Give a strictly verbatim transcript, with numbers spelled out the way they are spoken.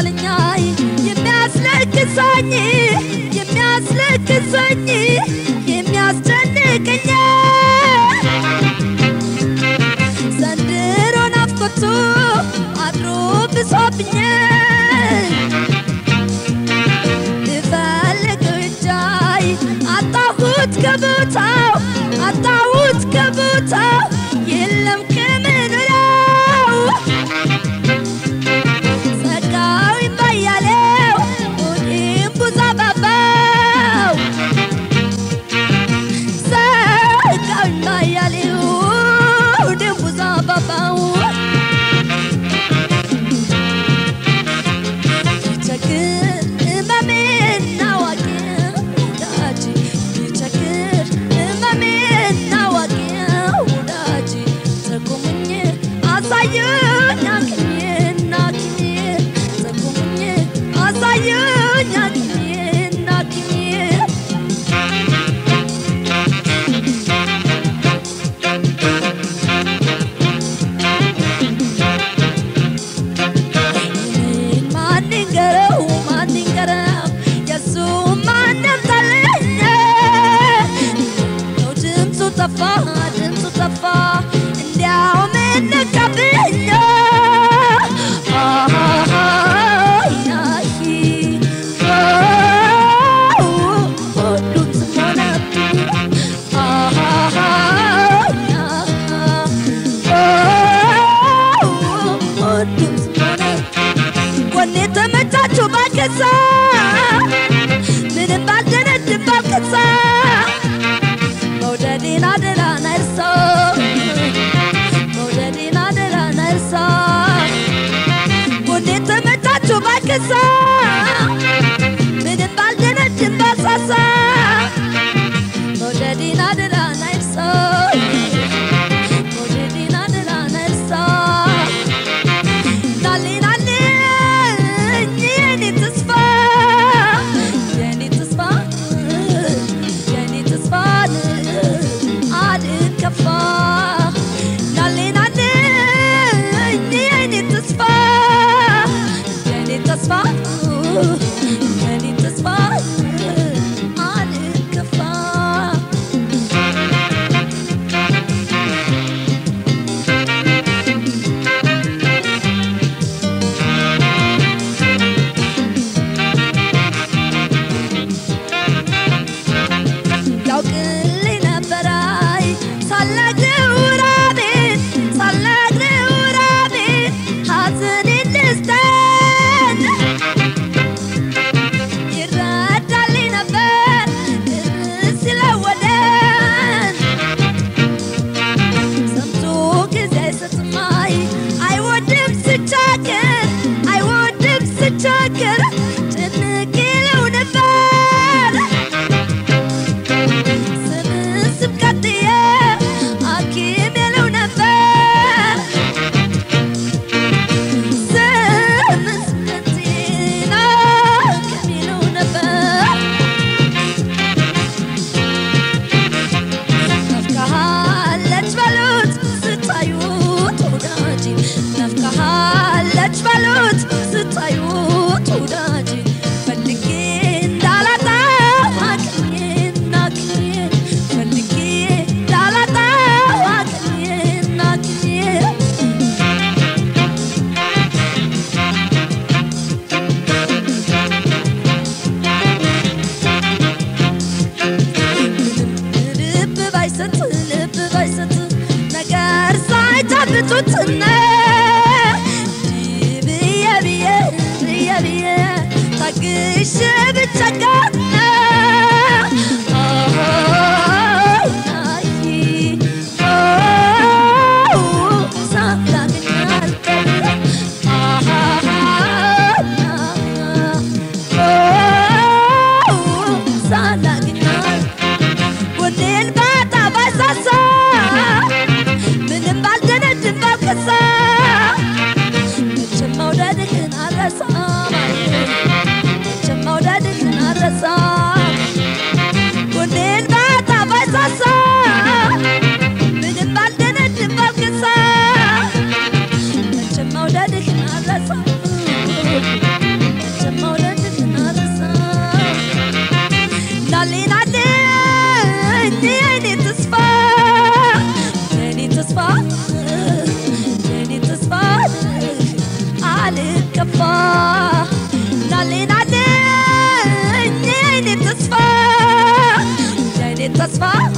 አለኛይ የሚያስለቅሰኝ የሚያስለቅሰኝ የሚያስጨንቀኝ ዘንድሮ ናፍቆቱ አድሮ ብሶብኝ ልፈልግጃይ አጣሁት ከቦታው አጣሁት ከቦታው የለም ከምንለው ሰጋው ይባያለው ኦዲም ቡዛባባው ሰጋው ይባያለው ኦዲም ቡዛባባው ይቸግር እመሜን ናዋቂው ወዳጅ ይቸግር እመሜን ናዋቂው ወዳጅ ተቆምኝ አሳየኝ አክኝና አክኝ ተቆምኝ አሳየኝ አክኝና አክኝ ማንንገረው ማንንገረው የሱ ማንም ታለኝ ነው ድምፁ ጠፋ ድምፁ ጠፋ እንዲያው ምን ነካብኝ ሁሉም ስሞነብኝ ሁሉም ስሞነብኝ ወኔ ተመቻችሁ ባልከሳ ምንም ባልደነድን ባልከሳ መውደዴን አደራ ነርሳ መውደዴን አደራ ነርሳ ወኔ ተመቻችሁ ባልከሳ ምንም ባልደነድን ባልሳሳ መውደዴን አደራ ነርሳ መውደዴን አደራ ነርሳ نالي نالي نيني تصفى نيني تصفى